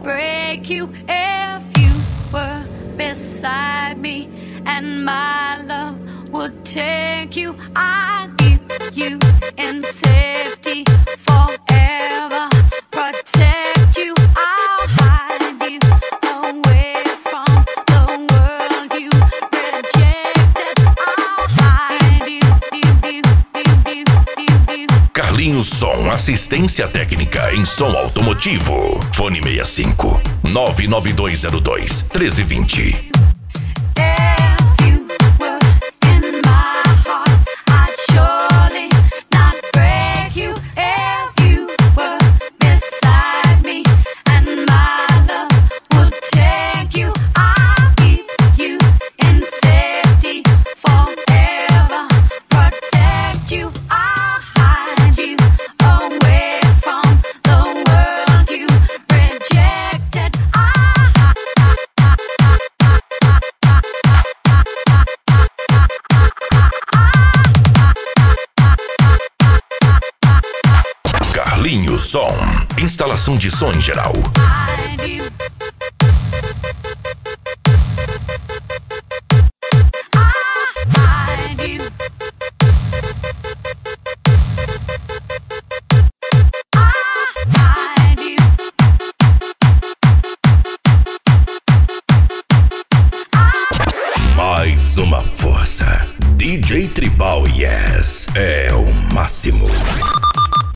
break you if you were beside me, and my love would take you. I'd keep you in safety forever, protect you. I'll hide you away from the world you rejected. I'll hide you. Carlinhos Som, assistência técnica em som automotivo. Fone 65 99202 1320. Carlinhos Som, instalação de som em geral. Mais uma força. DJ Tribal Yes é o máximo.